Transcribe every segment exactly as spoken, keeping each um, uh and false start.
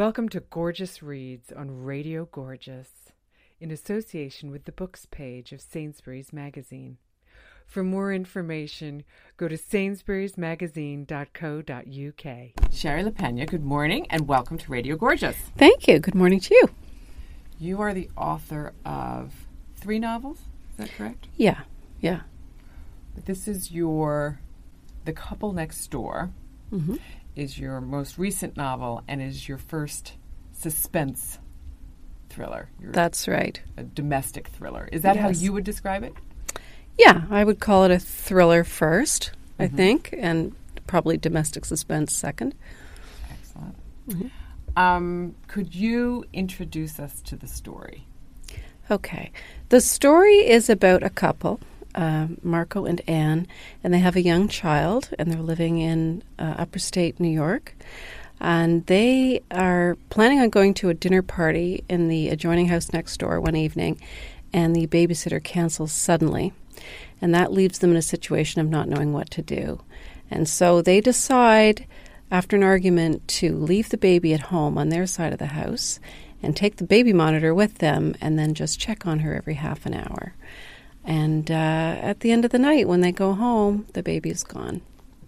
Welcome to Gorgeous Reads on Radio Gorgeous, in association with the books page of Sainsbury's Magazine. For more information, go to sainsburys magazine dot co dot u k. Sherry LaPena, good morning and welcome to Radio Gorgeous. Thank you. Good morning to you. You are the author of three novels, is that correct? Yeah, yeah. But this is your, The Couple Next Door. Mm-hmm. Is your most recent novel and is your first suspense thriller. Your, That's right. A domestic thriller. Is that Yes. how you would describe it? Yeah, I would call it a thriller first, I Mhm. think, and probably domestic suspense second. Excellent. Mm-hmm. Um, could you introduce us to the story? Okay. The story is about a couple, uh, Marco and Anne, and they have a young child, and they're living in uh, upper state New York. And they are planning on going to a dinner party in the adjoining house next door one evening, and the babysitter cancels suddenly. And that leaves them in a situation of not knowing what to do. And so they decide, after an argument, to leave the baby at home on their side of the house and take the baby monitor with them and then just check on her every half an hour. And uh, at the end of the night, when they go home, the baby is gone.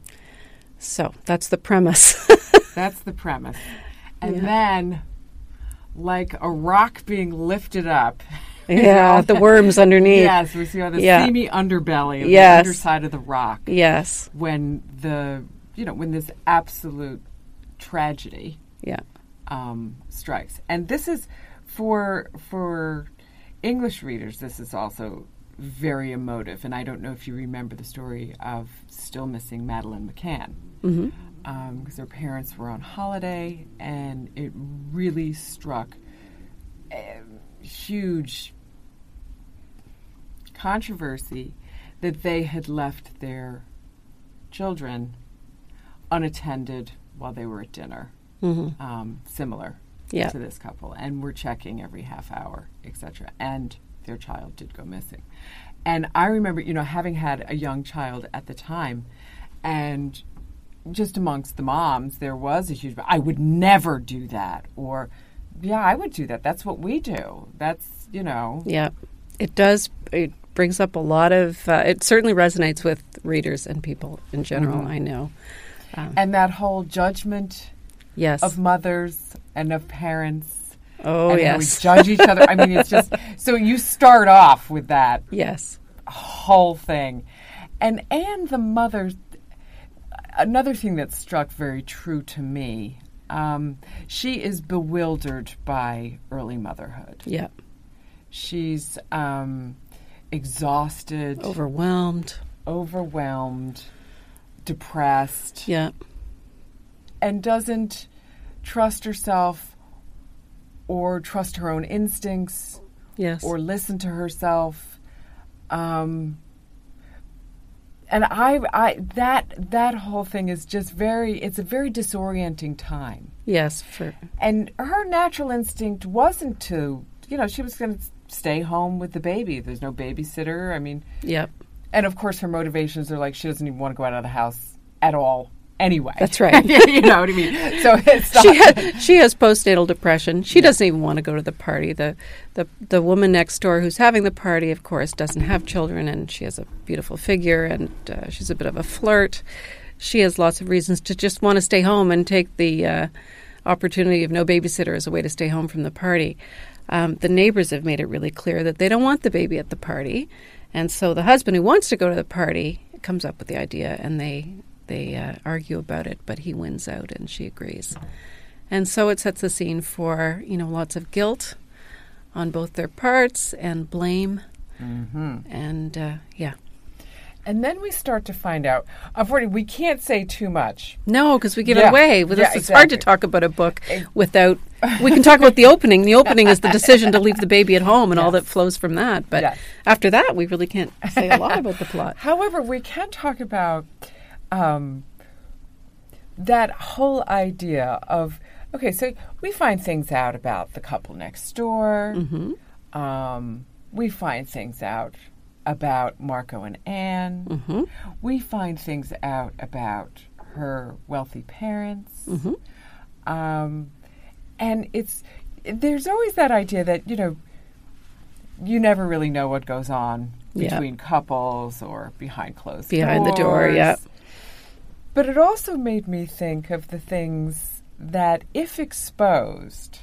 So that's the premise. That's the premise. And Yeah. then, like a rock being lifted up. Yeah, the worms underneath. Yes, we see all the Yeah. seamy underbelly of Yes. the underside of the rock. Yes. When the, you know, when this absolute tragedy Yeah. um, strikes. And this is, for for English readers, this is also very emotive. And I don't know if you remember the story of still missing Madeleine McCann. Mm-hmm. Because their parents were on holiday, and it really struck a huge controversy that they had left their children unattended while they were at dinner. Mm-hmm. Um, similar Yeah. to this couple, and were checking every half hour, et cetera. And their child did go missing. And I remember, you know, having had a young child at the time, and just amongst the moms, there was a huge, I would never do that. Or, yeah, I would do that. That's what we do. That's, you know. Yeah. It does. It brings up a lot of, uh, it certainly resonates with readers and people in general, Mhm. I know. Um, And that whole judgment yes. of mothers and of parents. oh, and yes. how we judge each other. I mean, it's just, so you start off with that Yes. whole thing. And Anne, the mother, another thing that struck very true to me, um, she is bewildered by early motherhood. Yeah. She's um, exhausted, Overwhelmed. overwhelmed, depressed, Yeah. and doesn't trust herself or trust her own instincts Yes. or listen to herself. Um, and I, I, that, that whole thing is just very, it's a very disorienting time. yes. For And her natural instinct wasn't to, you know, she was going to stay home with the baby. There's no babysitter. I mean, Yep. and of course her motivations are like she doesn't even want to go out of the house at all anyway. That's right. You know what I mean? So it's not, she has, she has postnatal depression. She doesn't even want to go to the party. The, the the woman next door who's having the party, of course, doesn't have children, and she has a beautiful figure, and uh, she's a bit of a flirt. She has lots of reasons to just want to stay home and take the uh, opportunity of no babysitter as a way to stay home from the party. Um, the neighbors have made it really clear that they don't want the baby at the party, and so the husband who wants to go to the party comes up with the idea, and they they uh, argue about it, but he wins out, and she agrees. And so it sets the scene for, you know, lots of guilt on both their parts and blame, mm-hmm. and uh, yeah. And then we start to find out, unfortunately, we can't say too much. No, because we give Yeah. it away. With Yeah, us, it's hard to exactly. talk about a book Ex- without. We can talk about the opening. The opening is the decision to leave the baby at home and all Yes. that flows from that. But Yes. after that, we really can't say a lot about the plot. However, we can talk about um, that whole idea of, okay, so we find things out about the couple next door. Mm-hmm. Um, we find things out about Marco and Anne. Mm-hmm. We find things out about her wealthy parents. Mm-hmm. Um, and it's there's always that idea that, you know, you never really know what goes on between yeah. couples or behind closed behind doors. the door, yeah. But it also made me think of the things that, if exposed,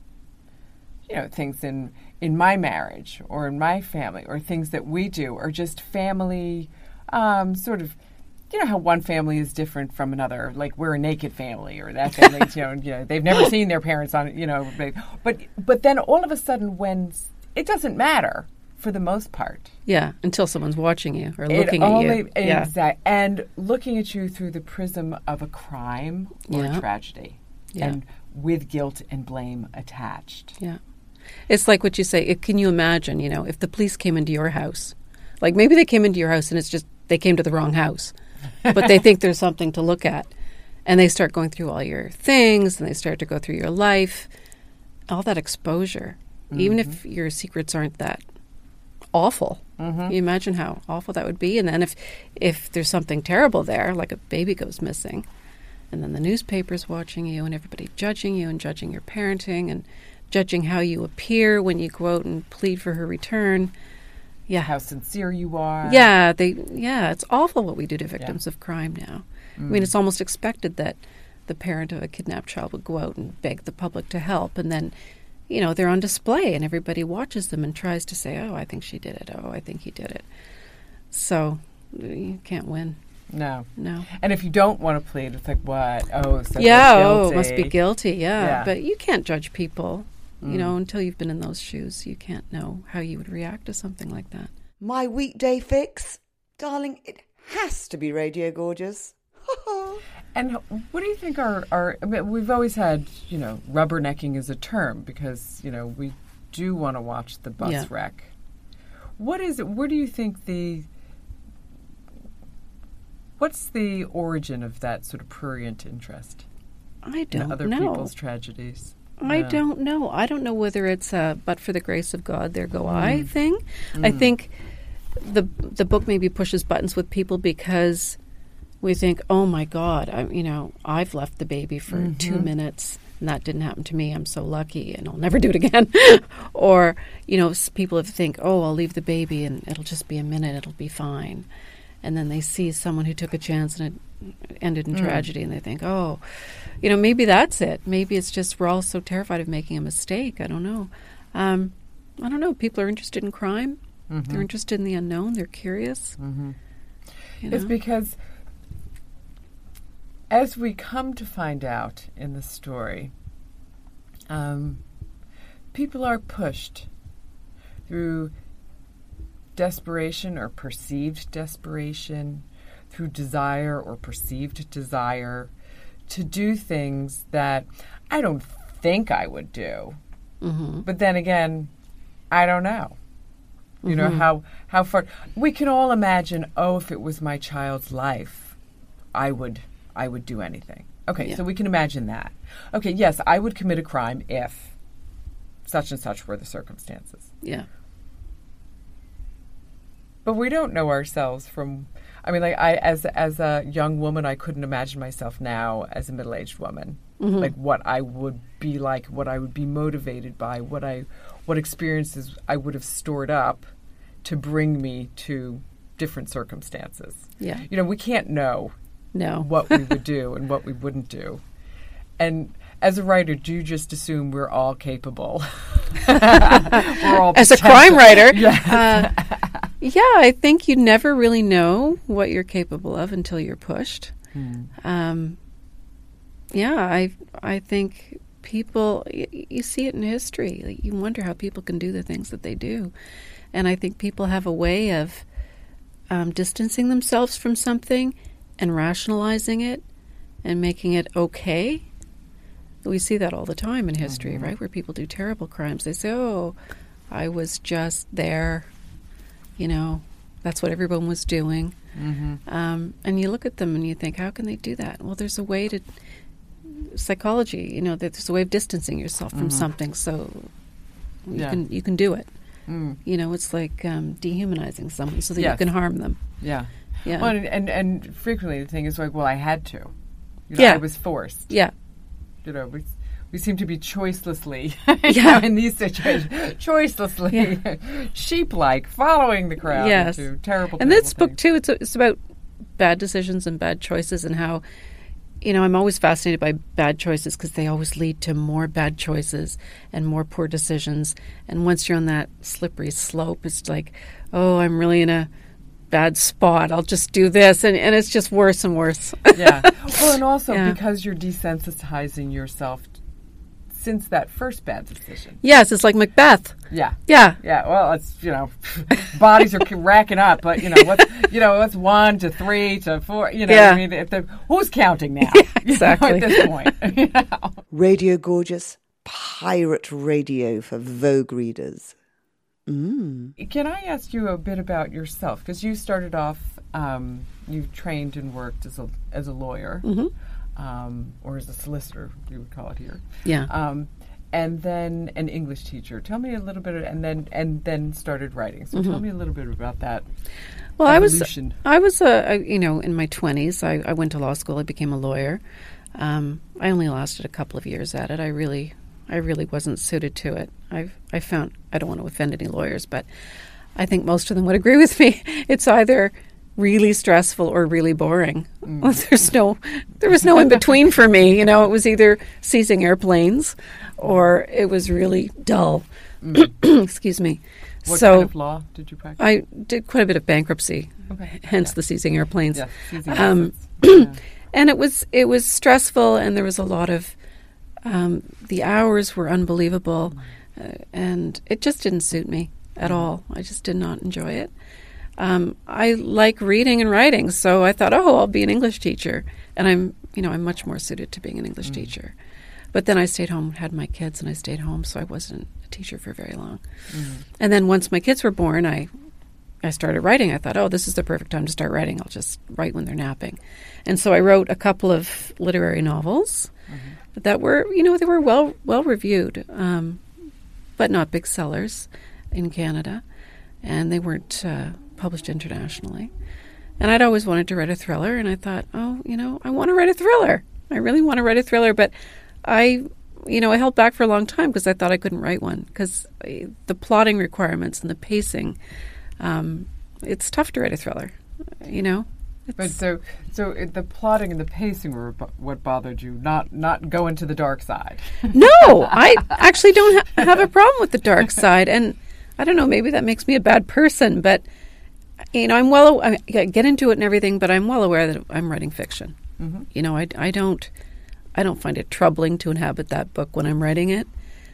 you know, things in, in my marriage or in my family, or things that we do, or just family, um, sort of, you know, how one family is different from another. Like, we're a naked family, or that family, you know, you know, they've never seen their parents on, you know, they, but but then all of a sudden, when it doesn't matter for the most part. Yeah, until someone's watching you or looking it at only, you. Exactly, yeah. and looking at you through the prism of a crime or yeah. a tragedy, yeah. and with guilt and blame attached. Yeah. It's like what you say. It, can you imagine, you know, if the police came into your house? Like, maybe they came into your house and it's just they came to the wrong house. But they think there's something to look at. And they start going through all your things, and they start to go through your life. All that exposure. Mm-hmm. Even if your secrets aren't that awful. Mm-hmm. Can you imagine how awful that would be? And then if if there's something terrible there, like a baby goes missing, and then the newspaper's watching you, and everybody judging you and judging your parenting and judging how you appear when you go out and plead for her return. Yeah. How sincere you are. Yeah, they yeah, it's awful what we do to victims yeah. of crime now. Mm. I mean, it's almost expected that the parent of a kidnapped child would go out and beg the public to help, and then, you know, they're on display and everybody watches them and tries to say, oh, I think she did it. Oh, I think he did it. So you can't win. No. No. And if you don't want to plead, it's like, what? Oh, so yeah, guilty. oh, must be guilty, yeah. yeah. But you can't judge people, mm. you know, until you've been in those shoes. You can't know how you would react to something like that. My weekday fix? Darling, it has to be Radio Gorgeous. And what do you think are, are I mean, we've always had, you know, rubbernecking as a term because, you know, we do want to watch the bus yeah. wreck. What is it, where do you think the, what's the origin of that sort of prurient interest? I don't in other know. people's tragedies? I Yeah. don't know. I don't know whether it's a but for the grace of God, there go mm. I thing. Mm. I think the the book maybe pushes buttons with people because we think, oh my God, I, you know, I've left the baby for mm-hmm. two minutes and that didn't happen to me. I'm so lucky and I'll never do it again. Or, you know, people think, oh, I'll leave the baby and it'll just be a minute, it'll be fine. And then they see someone who took a chance and it ended in mm. tragedy and they think, oh, you know, maybe that's it. Maybe it's just we're all so terrified of making a mistake. I don't know. Um, I don't know. People are interested in crime. Mm-hmm. They're interested in the unknown. They're curious. Mm-hmm. You know? It's because as we come to find out in the story, um, people are pushed through desperation or perceived desperation, through desire or perceived desire, to do things that I don't think I would do. Mm-hmm. But then again, I don't know. You mm-hmm. know, how, how far... We can all imagine, oh, if it was my child's life, I would I would do anything. Okay, yeah. so we can imagine that. Okay, yes, I would commit a crime if such and such were the circumstances. Yeah. But we don't know ourselves from... I mean, like, I as as a young woman, I couldn't imagine myself now as a middle-aged woman. Mm-hmm. Like, what I would be like, what I would be motivated by, what I, what experiences I would have stored up to bring me to different circumstances. Yeah. You know, we can't know no. what we would do and what we wouldn't do. And as a writer, do you just assume we're all capable? We're all as a crime writer. Yes. Uh, yeah, I think you never really know what you're capable of until you're pushed. Hmm. Um, yeah, I I think people, y- you see it in history. Like, you wonder how people can do the things that they do. And I think people have a way of um, distancing themselves from something and rationalizing it and making it okay. We see that all the time in history, mm-hmm. right, where people do terrible crimes. They say, oh, I was just there. You know, that's what everyone was doing. Mm-hmm. Um, and you look at them and you think, how can they do that? Well, there's a way to... Psychology, you know, there's a way of distancing yourself from mm-hmm. something so you yeah. can you can do it. Mm. You know, it's like um, dehumanizing someone so that yes. you can harm them. Yeah. Yeah. Well, and, and and frequently the thing is like, well, I had to. You know, yeah. I was forced. Yeah. You know, we we seem to be choicelessly, Yeah. know, in these situations, choicelessly, sheep-like, following the crowd Yes. into terrible, And terrible this book things. too, it's it's about bad decisions and bad choices, and how, you know, I'm always fascinated by bad choices because they always lead to more bad choices and more poor decisions. And once you're on that slippery slope, it's like, oh, I'm really in a bad spot. I'll just do this, and, and it's just worse and worse. Yeah. Well, and also Yeah. because you're desensitizing yourself t- since that first bad decision. Yes, it's like Macbeth. Yeah. Yeah. Yeah, well, it's, you know, bodies are racking up, but, you know, what's, you know, what's one to three to four, you know, Yeah. I mean, if the, who's counting now? Yeah, you know, exactly. at this point. You know? Radio Gorgeous, pirate radio for Vogue readers. Mm. Can I ask you a bit about yourself? Because you started off, um, you trained and worked as a, as a lawyer, Mm-hmm. um, or as a solicitor, you would call it here. Yeah. Um, and then an English teacher. Tell me a little bit, of, and then and then started writing. So tell me a little bit about that. Well, evolution. I was, I was, uh, I- you know, in my twenties. I, I went to law school. I became a lawyer. Um, I only lasted a couple of years at it. I really, I really wasn't suited to it. I, I found, I don't want to offend any lawyers, but I think most of them would agree with me. It's either really stressful or really boring. Mm. There's no, there was no in between for me. You know, it was either seizing airplanes, or it was really dull. Excuse me. What so kind of law did you practice? I did quite a bit of bankruptcy, Okay. hence Yeah. the seizing airplanes. Yes, seizing Um, assets. Yeah. And it was it was stressful, and there was a lot of um, the hours were unbelievable, uh, and it just didn't suit me at all. I just did not enjoy it. Um, I like reading and writing, so I thought, oh, I'll be an English teacher, and I'm you know I'm much more suited to being an English Mm. teacher. But then I stayed home, had my kids, and I stayed home, so I wasn't a teacher for very long. Mm. And then once my kids were born, I I started writing. I thought, oh, this is the perfect time to start writing. I'll just write when they're napping. And so I wrote a couple of literary novels Mm-hmm. that were, you know, they were well well reviewed, um, but not big sellers in Canada, and they weren't uh, published internationally. And I'd always wanted to write a thriller, and I thought, oh, you know, I want to write a thriller. I really want to write a thriller, but I, you know, I held back for a long time because I thought I couldn't write one because the plotting requirements and the pacing, um, it's tough to write a thriller, you know. But It's, so, so it, the plotting and the pacing were bo- what bothered you, not not going to the dark side. no, I actually don't ha- have a problem with the dark side, and I don't know, maybe that makes me a bad person, but you know, I'm well, I get into it and everything, but I'm well aware that I'm writing fiction. Mm-hmm. You know, I, I don't, I don't find it troubling to inhabit that book when I'm writing it.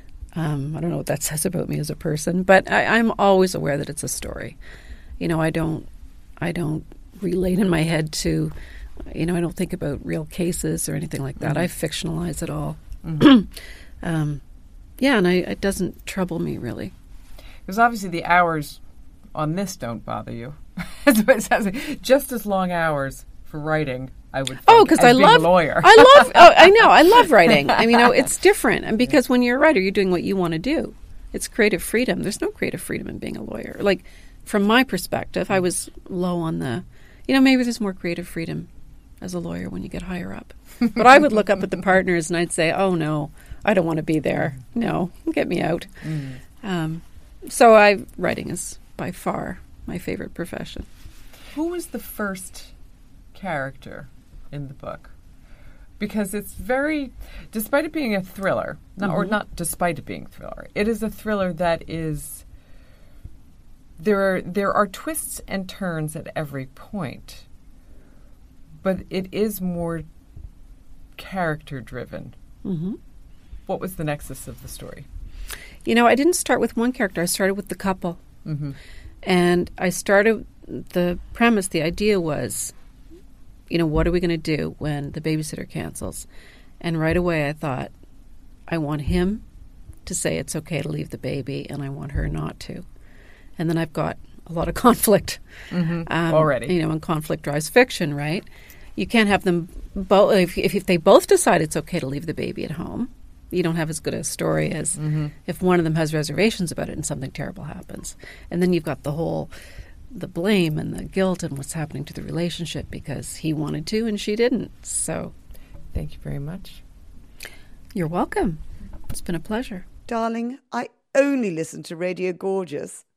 Um, I don't know what that says about me as a person, but I, I'm always aware that it's a story. You know, I don't, I don't relate in my head to, you know, I don't think about real cases or anything like that. Mhm. I fictionalize it all. Mm-hmm. um, yeah, and I, it doesn't trouble me really. Because obviously the hours on this don't bother you. It sounds like just as long hours for writing, I would think, Oh, because as I being love a lawyer. I love. Oh, I know. I love writing. I mean, you know, it's different, and because when you're a writer, you're doing what you want to do. It's creative freedom. There's no creative freedom in being a lawyer. Like, from my perspective, I was low on the. You know, maybe there's more creative freedom as a lawyer when you get higher up. But I would look up at the partners and I'd say, "Oh no, I don't want to be there. No, get me out." Mm. Um, so, I writing is by far my favorite profession. Who was the first character in the book? Because it's very, despite it being a thriller, not, or Mhm. not despite it being a thriller, it is a thriller that is, there are, there are twists and turns at every point, but it is more character-driven. Mm-hmm. What was the nexus of the story? You know, I didn't start with one character. I started with the couple. Mm-hmm. And I started, the premise, the idea was, you know, what are we going to do when the babysitter cancels? And right away I thought, I want him to say it's okay to leave the baby, and I want her not to. And then I've got a lot of conflict. Mm-hmm. Um, Already. You know, and conflict drives fiction, right? You can't have them both, if, if, if they both decide it's okay to leave the baby at home, you don't have as good a story as Mm-hmm. if one of them has reservations about it and something terrible happens. And then you've got the whole, the blame and the guilt and what's happening to the relationship because he wanted to and she didn't. So Thank you very much. you're welcome. It's been a pleasure. Darling, I only listen to Radio Gorgeous.